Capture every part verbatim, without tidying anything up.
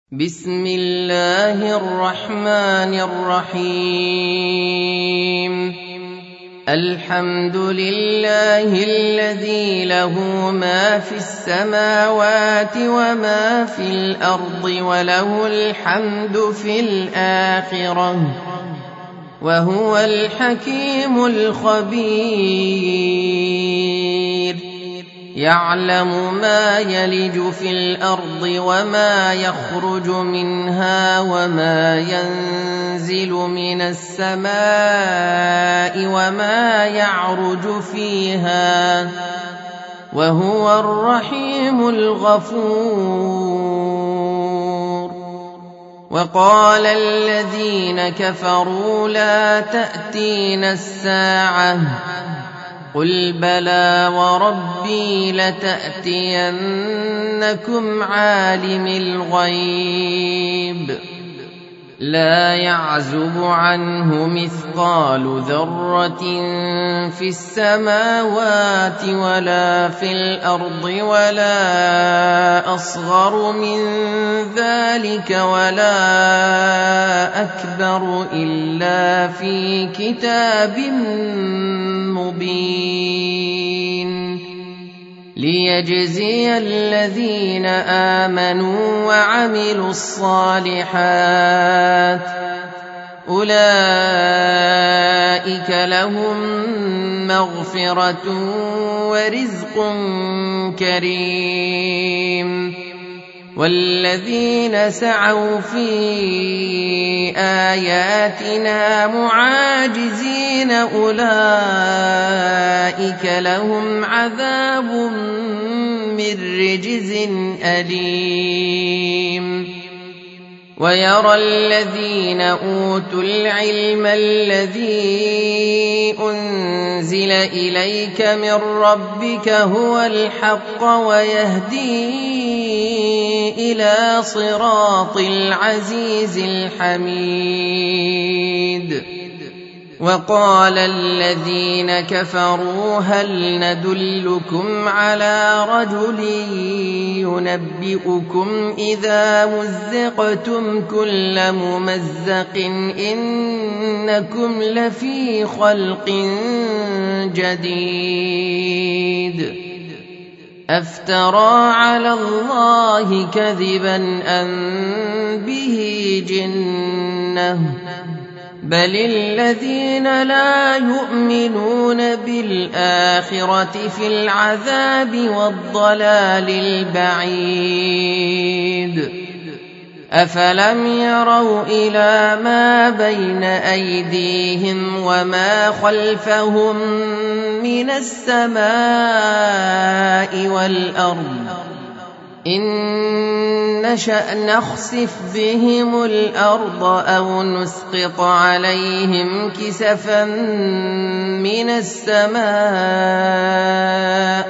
بسم الله الرحمن الرحيم الحمد لله الذي له ما في السماوات وما في الأرض وله الحمد في الآخرة وهو الحكيم الخبير يعلم ما يلج في الأرض وما يخرج منها وما ينزل من السماء وما يعرج فيها وهو الرحيم الغفور. وقال الذين كفروا لا تأتينا الساعة قل بلى وربي لتأتينكم عالم الغيب لا يعزب عنه مثقال ذرة في السماوات ولا في الأرض ولا أصغر من ذلك ولا أكبر إلا في كتاب مبين ليجزي الذين آمنوا وعملوا الصالحات أولئك لهم مغفرة ورزق كريم. والذين سعوا في آياتنا معاجزين أولئك لهم عذاب من رجز أليم. ويرى الذين أوتوا العلم الذي أنزل إليك من ربك هو الحق ويهدي إلى صراط العزيز الحميد. وقال الذين كفروا هل ندلكم على رجل ينبئكم إذا مزقتم كل ممزق إنكم لفي خلق جديد أفترى على الله كذبا أم به جنة بل الذين لا يؤمنون بالآخرة في العذاب والضلال البعيد. أفلم يروا إلى ما بين أيديهم وما خلفهم من السماء والأرض إن نشأ نخسف بهم الأرض أو نسقط عليهم كسفا من السماء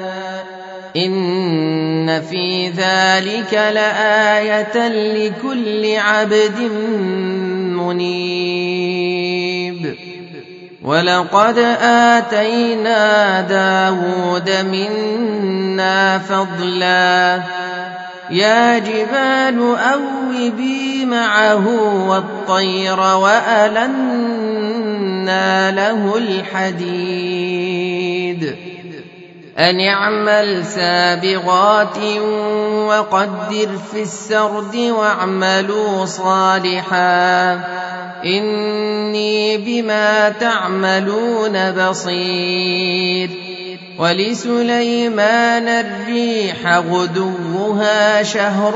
إن في ذلك لآية لكل عبد منيب. ولقد آتينا داود منا فضلا يا جبال أوبي معه والطير وألنا له الحديد أن اعمل سابغات وقدر في السرد واعملوا صالحا إني بما تعملون بصير. ولسليمان الريح غدوها شهر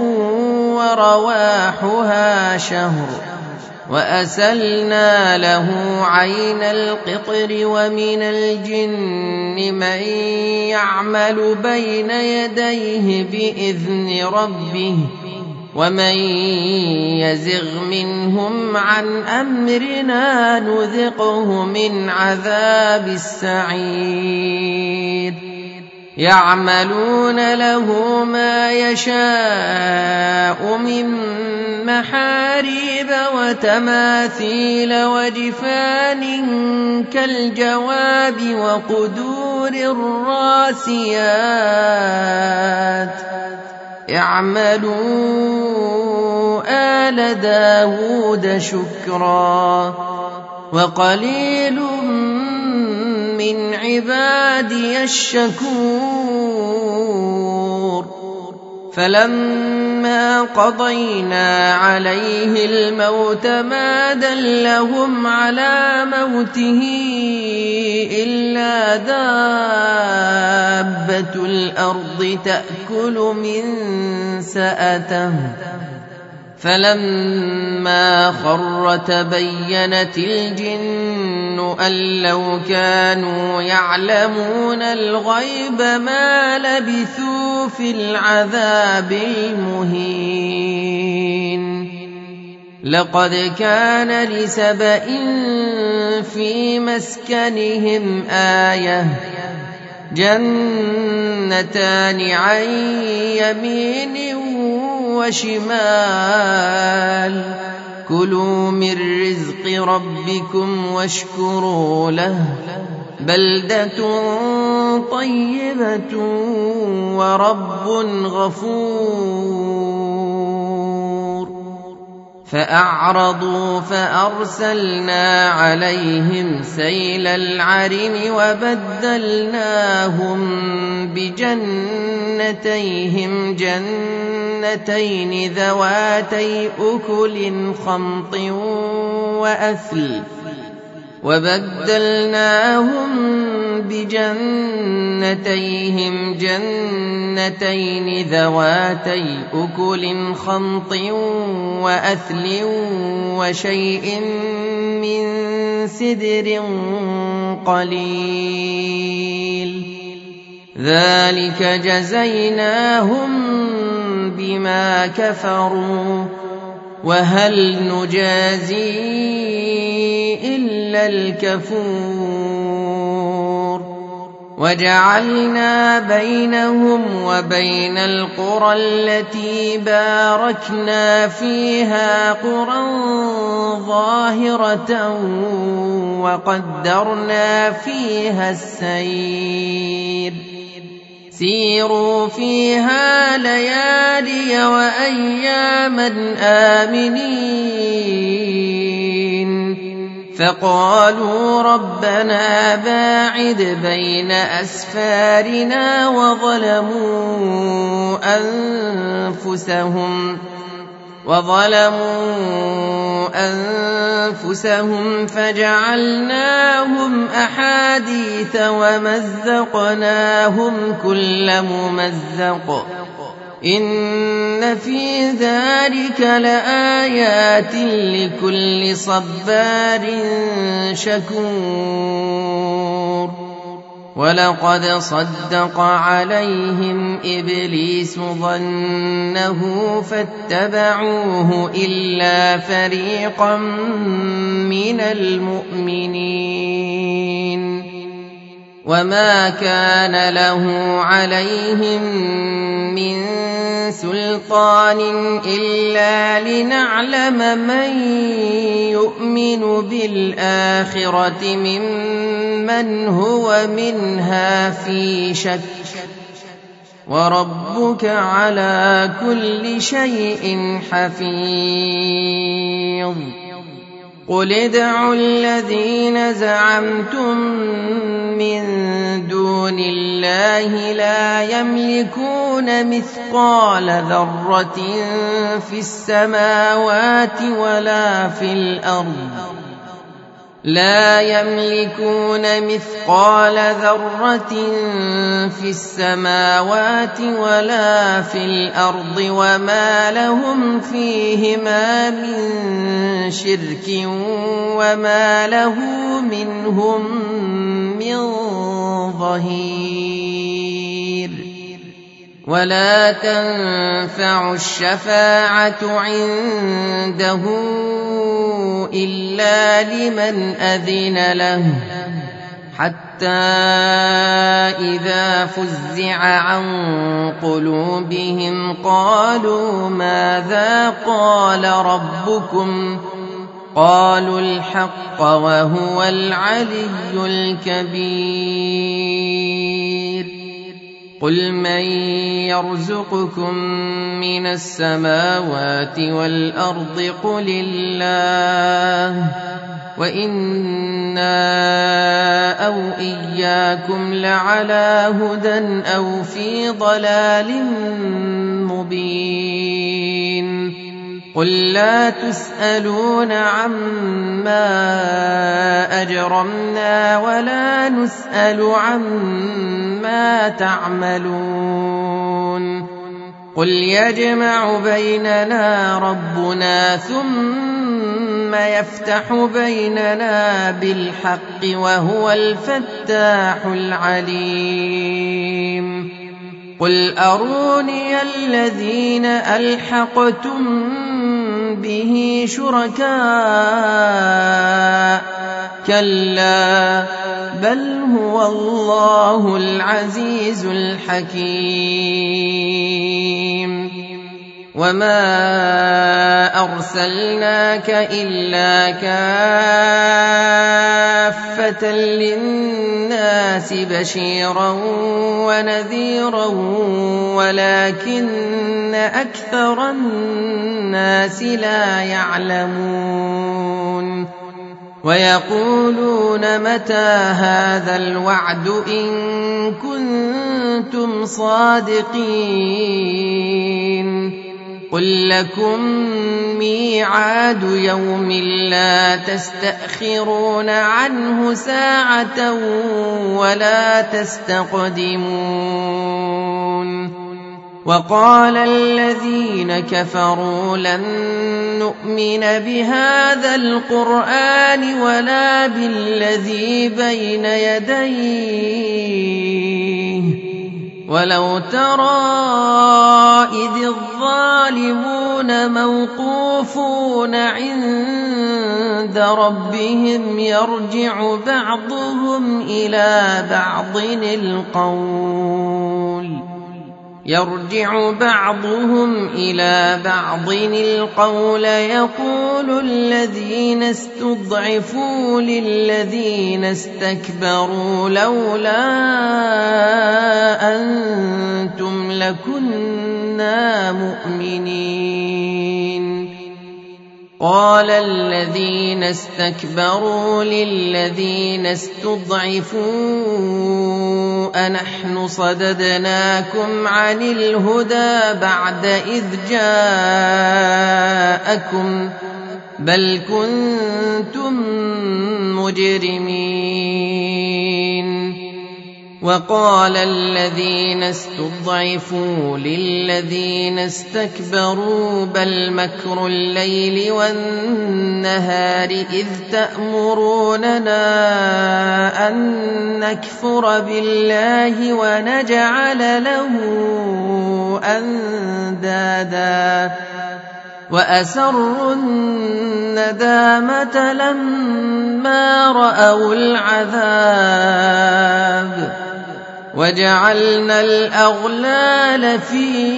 ورواحها شهر وأسلنا له عين القطر ومن الجن من يعمل بين يديه بإذن ربه ومن يزغ منهم عن أمرنا نذقه من عذاب السعير. يعملون له ما يشاء من محاريب وتماثيل وجفان كالجواب وقدور الراسيات اعملوا آل داود شكرا وقليل من عبادي الشكور فلما قضينا عليه الموت ما دلهم على موته إلا دابة الأرض تأكل من سأته فلما خر تبينت الجن أن لو كانوا يعلمون الغيب ما لبثوا في العذاب المهين لقد كان لسبإ في مسكنهم آية جنتان عن يمين وشمال كلوا من رزق ربكم واشكروا له بلدة طيبة ورب غفور فأعرضوا فأرسلنا عليهم سيل العرم وبدلناهم بجنتيهم جنتين ذواتي أكل خمط وأثل وبدلناهم بجنتيهم جنتين ذواتي أكل خمط وأثل وشيء من سدر قليل ذلك جزيناهم بما كفروا وهل نجازي إلا الكفور وجعلنا بينهم وبين القرى التي باركنا فيها قرى ظاهرة وقدرنا فيها السير سيروا فيها ليالي وأياما آمنين فقالوا ربنا باعد بين أسفارنا وظلموا أنفسهم وظلموا أنفسهم فجعلناهم أحاديث ومزقناهم كل ممزق إن في ذلك لآيات لكل صبار شكور ولقد صدق عليهم إبليس ظنه فاتبعوه إلا فريقا من المؤمنين وما كان له عليهم من سلطان إلا لنعلم من يؤمن بالآخرة ممن هو منها في شك وربك على كل شيء حفيظ قل ادعوا الذين زعمتم من دون الله لا يملكون مثقال ذرة في السماوات ولا في الأرض لا يملكون مثقال ذرة في السماوات ولا في الأرض وما لهم فيهما من شرك وما له منهم من ظهير ولا تنفع الشفاعة عنده إلا لمن أذن له حتى إذا فزع عن قلوبهم قالوا ماذا قال ربكم قالوا الحق وهو العلي الكبير قل من يرزقكم من السماوات والأرض قل الله وإنا أو إياكم لعلى هدى أو في ضلال مبين قل لا تسألون عما أجرمنا ولا نسأل عما تعملون قل يجمع بيننا ربنا ثم يفتح بيننا بالحق وهو الفتاح العليم قل أروني الذين ألحقتم به شركاء كلا بل هو الله العزيز الحكيم وما أرسلناك إلا كافة للناس بشيرا ونذيرا ولكن أكثر الناس لا يعلمون ويقولون متى هذا الوعد إن كنتم صادقين قل لكم ميعاد يوم لا تستأخرون عنه ساعة ولا تستقدمون وقال الذين كفروا لن نؤمن بهذا القرآن ولا بالذي بين يديه ولو ترى إذ الظالمون موقوفون عند ربهم يرجع بعضهم إلى بعض القول يرجع بعضهم إلى بعض القول يقول الذين استضعفوا للذين استكبروا لولا أنتم لكنا مؤمنين قال الذين استكبروا للذين استضعفوا أنحن صددناكم عن الهدى بعد إذ جاءكم بل كنتم مجرمين وقال الذين استضعفوا للذين استكبروا بل مكر الليل والنهار إذ تأمروننا أن نكفر بالله ونجعل له أندادا وأسروا الندامة لما رأوا العذاب وجعلنا الأغلال في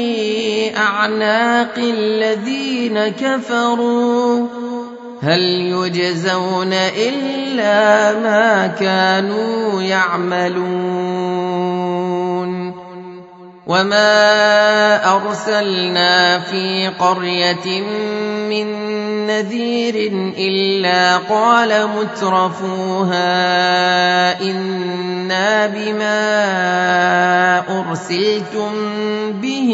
أعناق الذين كفروا هل يجزون إلا ما كانوا يعملون وما أرسلنا في قرية من نذير إلا قال مترفوها إنا بما أرسلتم به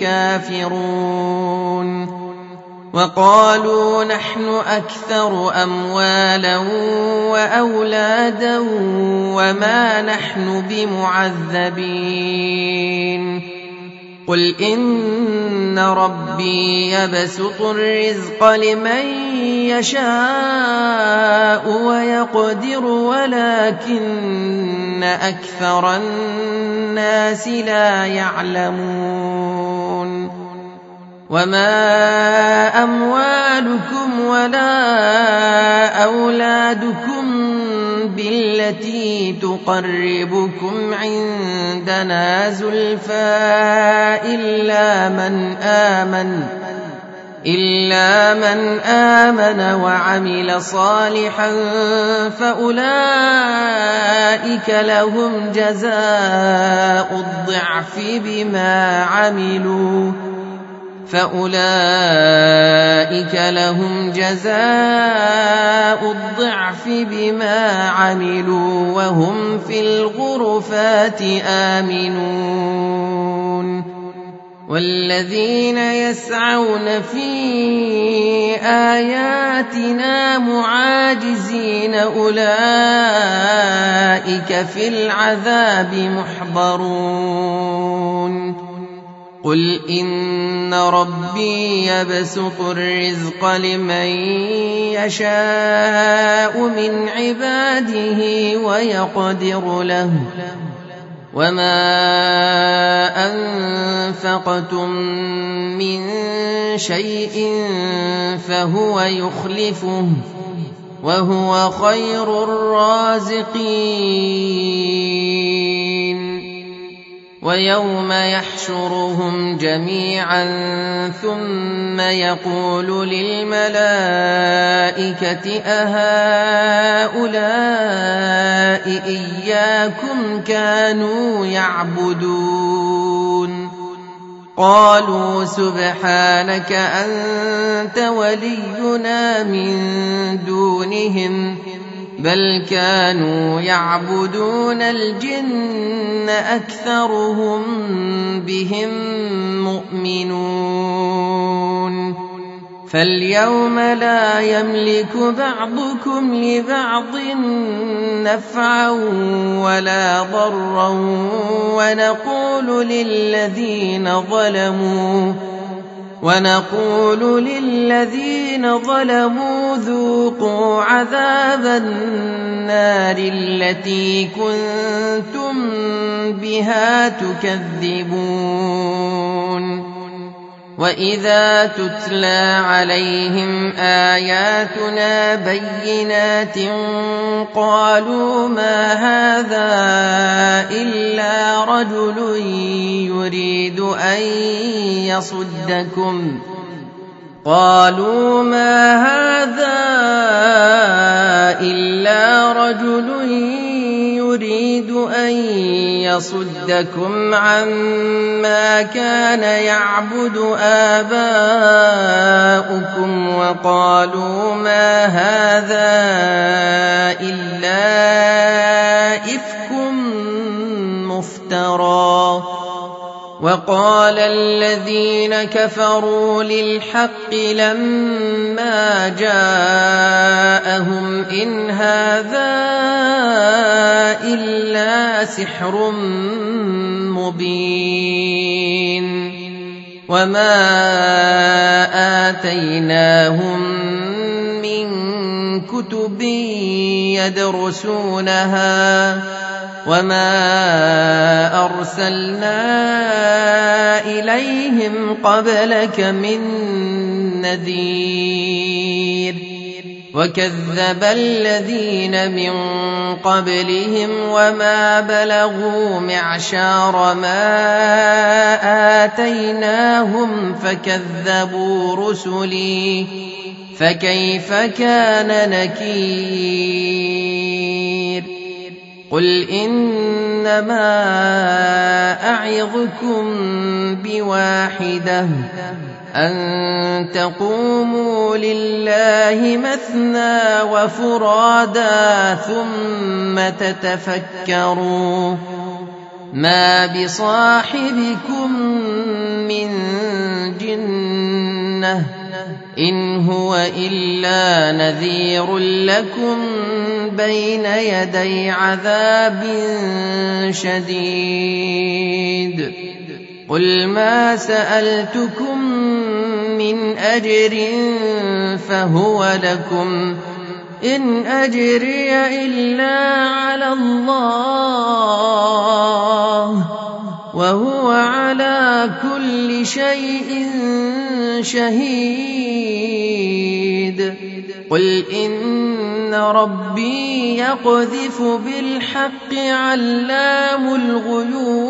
كافرون وقالوا نحن أكثر أموالا وأولادا وما نحن بمعذبين قل إن ربي يبسط الرزق لمن يشاء ويقدر ولكن أكثر الناس لا يعلمون وما أموالكم ولا أولادكم بالتي تقربكم عندنا زلفى إلا من آمن إلا من آمن وعمل صالحا فأولئك لهم جزاء الضعف بما عملوا فأولئك لهم جزاء الضعف بما عملوا وهم في الغرفات آمنون والذين يسعون في آياتنا معاجزين أولئك في العذاب محضرون قل إن ربي يبسط الرزق لمن يشاء من عباده ويقدر له وما أنفقتم من شيء فهو يخلفه وهو خير الرازقين ويوم يحشرهم جميعا ثم يقول للملائكة أهؤلاء إياكم كانوا يعبدون قالوا سبحانك أنت ولينا من دونهم بل كانوا يعبدون الجن أكثرهم بهم مؤمنون فاليوم لا يملك بعضكم لبعض نفعا ولا ضرا ونقول للذين ظلموا ونقول للذين ظلموا ذوقوا عذاب النار التي كنتم بها تكذبون وإذا تتلى عليهم آياتنا بينات قالوا ما هذا إلا رجل يريد أن يصدكم قالوا ما هذا إلا رجل يريد أن يصدكم عما كان يعبد آباؤكم وقالوا ما هذا إلا إفك مفترى وقال الذين كفروا للحق لما جاءهم إن هذا إلا سحر مبين وما آتيناهم من كتب يدرسونها وما أرسلنا إليهم قبلك من نذير وكذب الذين من قبلهم وما بلغوا معشار ما آتيناهم فكذبوا رسلي فكيف كان نكير قل إنما أعظكم بواحدة أن تقوموا لله مثنى وفرادا ثم تتفكروا ما بصاحبكم من جنة إن هو إلا نذير لكم بين يدي عذاب شديد قل ما سألتكم من أجر فهو لكم إن أجري إلا على الله وهو على كل شيء شهيد قل إن ربي يقذف بالحق علام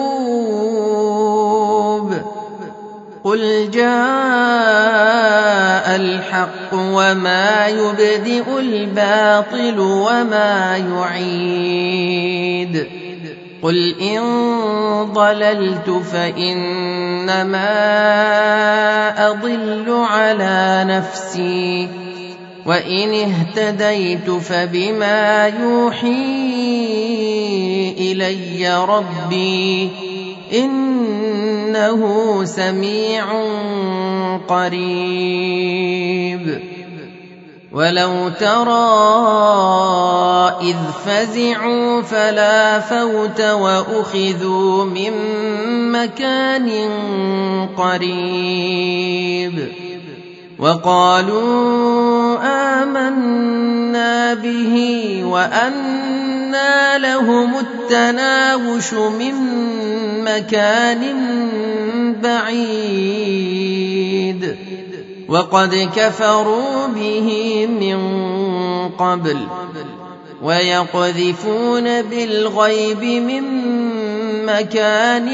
الغيوب قل جاء الحق وما يبدئ الباطل وما يعيد قل إن ضللت فإنما أضل على نفسي وإن اهتديت فبما يوحي إلي ربي إنه سميع قريب ولو ترى إذ فزعوا فلا فوت وأخذوا من مكان قريب وقالوا آمنا به وأنى لهم التناوش من مكان بعيد وقد كفروا به من قبل ويقذفون بالغيب من مكان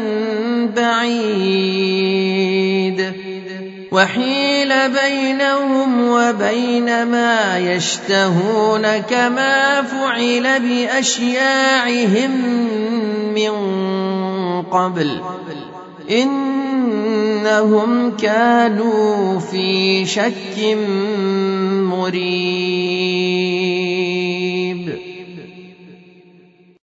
بعيد وحيل بينهم وبين ما يشتهون كما فعل بأشياعهم من قبل إنهم كانوا في شك مريب